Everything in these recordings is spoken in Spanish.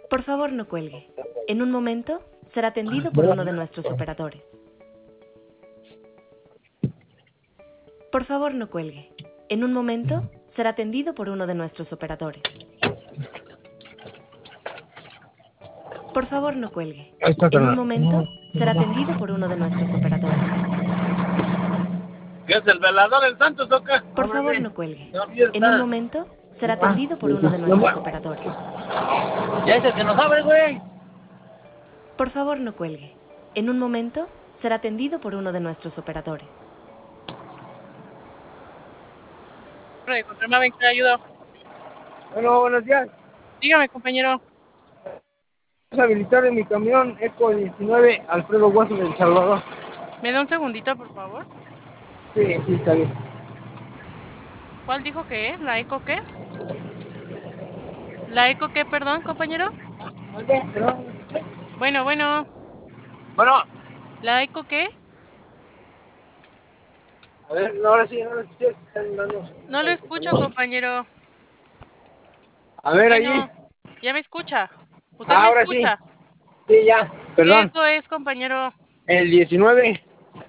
Por favor, no cuelgue. En un momento será atendido por uno de nuestros operadores. Por favor, no cuelgue. En un momento será atendido por uno de nuestros operadores. Por favor, no cuelgue. Ahí está, En un carnal. momento será atendido por uno de nuestros operadores. ¿Qué es el velador del Santos o qué? Por favor, no cuelgue. Aquí está. En un momento será atendido por uno de nuestros operadores. Ya es el que nos abre, güey. Por favor, no cuelgue. En un momento será atendido por uno de nuestros operadores. Confirmaba en qué le ayudo. Bueno, buenos días. Dígame, compañero. Vamos a habilitar en mi camión Eco 19 Alfredo Guaso del Salvador. ¿Me da un segundito, por favor? Sí, sí, está bien. ¿Cuál dijo que es? ¿La eco qué? ¿La eco qué, perdón, compañero? Bueno. Bueno, ¿La eco qué? a ver, no, ahora sí, no lo escuché. Están dando- No lo escucho, compañero. A ver, allí. Bueno, ya me escucha. ¿Usted me Ahora sí. escucha? Sí, ya. ¿Qué Perdón. eco es, compañero? El 19,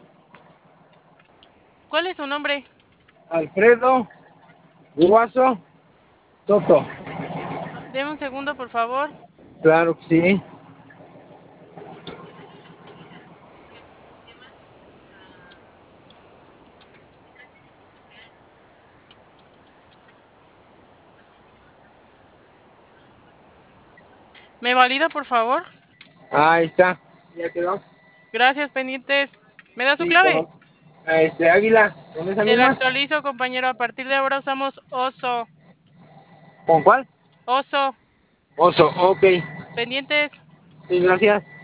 ¿Cuál es su nombre? Alfredo Guaso Soto. Deme un segundo, por favor. Claro que sí. ¿Me valida, por favor? Ahí está. Ya quedó. Gracias, pendientes. ¿Me da su Sí, clave? como- Águila, ¿con esa Se la misma? actualizo, compañero. A partir de ahora usamos oso. ¿Con cuál? Oso. Oso, ok. Pendientes. Sí, gracias.